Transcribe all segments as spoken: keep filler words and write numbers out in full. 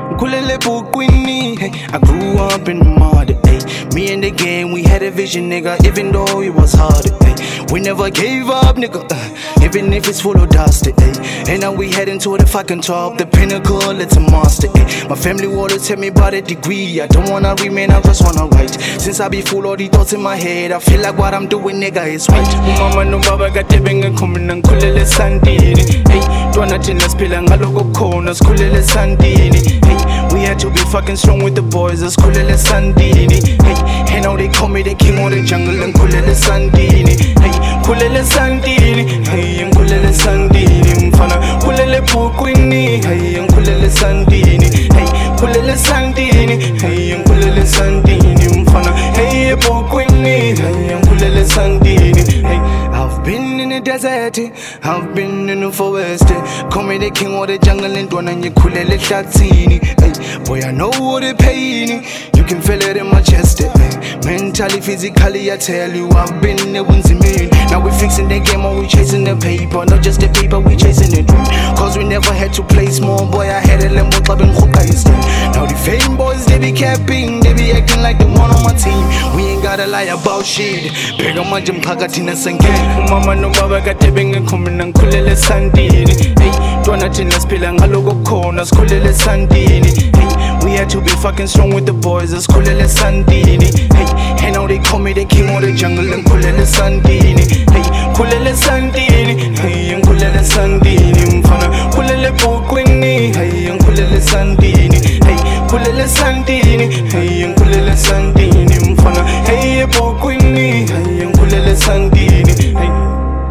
Kulele Bukwini, hey, I grew up in the mud, hey. Me and the game, we had a vision, nigga, even though it was hard, hey. We never gave up, nigga, uh, even if it's full of dust, hey. And now we heading to the fucking top, the pinnacle, it's a monster, hey. My family wanna tell me about a degree, I don't wanna remain, I just wanna write. Since I be full of these thoughts in my head, I feel like what I'm doing, nigga, is right. Mama no baba got the bang and coming and kulele sandini, hey. Dwana tina spila ngalogo kona, skulele sandini, hey. We had to be fucking strong with the boys, as kulele sandini, hey. And now they call me the king of the jungle and kulele sandini, hey. Kulele sandini, hey, and kulele sandini, mfana kulele Bukwini, hey, and kulele sandini, hey. Kulele sandini, hey, and kulele sandini, mfana hey Bukwini, hey, and kulele sandini, hey. I've been in the desert, I've been in the forest, call me the king of the jungle and dwana kulele shatini, hey. Boy, I know what it pain, you can feel it in my chest, hey. Mentally, physically, I tell you, I've been there once a million. Now we fixing the game, or we chasing the paper, not just the paper, we chasing the dream. Cause we never had to play small, boy, I had a lemon club in Hokkaido. Now the fame boys, they be capping, they be acting like the one on my team. We ain't gotta lie about shit. Bega majam kagatina sange. Mama no baba got the bang and coming and kulele sandini. Hey, dwana tina spila ngalogo kona, skulele sandini. Hey, we had to be fucking strong with the boys, as kulele sandini. Hey, and now they call me the king of the jungle and kulele sandini. Hey, kulele sandini. Hey, and kulele sandini. Mfana kulele Bukwini. Hey, and kulele sandini. Hey, kulele sandini. Hey, and kulele sandini. Mfana hey Bukwini. Hey, and kulele sandini. Hey.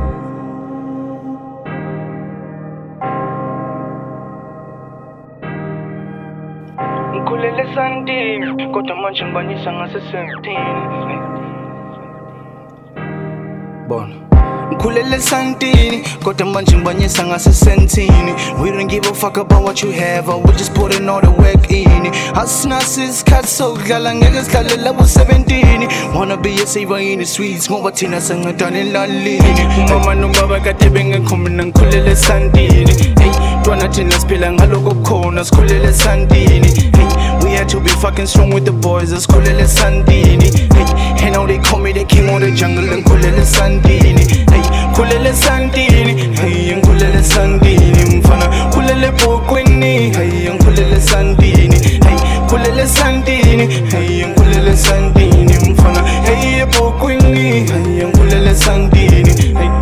Kulele sandini, kodwa manje ngibanyisa ngase seventeen. Bona kulele sandini, kodwa manje ngibanyisa ngase seventeen. We don't give a fuck about what you have, or we just putting all the work in. Asnasis cut so dlala ngeke sidlale level seventeen. Wanna be a saver in the streets, ngoba thina sengadana elalini. Mama no baba kade bengekhomina ngikhulele sandini. Hey, dwana thina siphila ngaloko khona, sikhulele sandini. We had to be fucking strong with the boys, as kulele sandini. Hey, and now they call me the king of the jungle and kulele sandini. Hey, kulele sandini. Hey, and kulele sandini. Mfana kulele Bukwini. Hey, and kulele sandini. Hey, kulele sandini. Hey, and kulele sandini. Mfana hey Bukwini. Hey, and kulele sandini. Hey.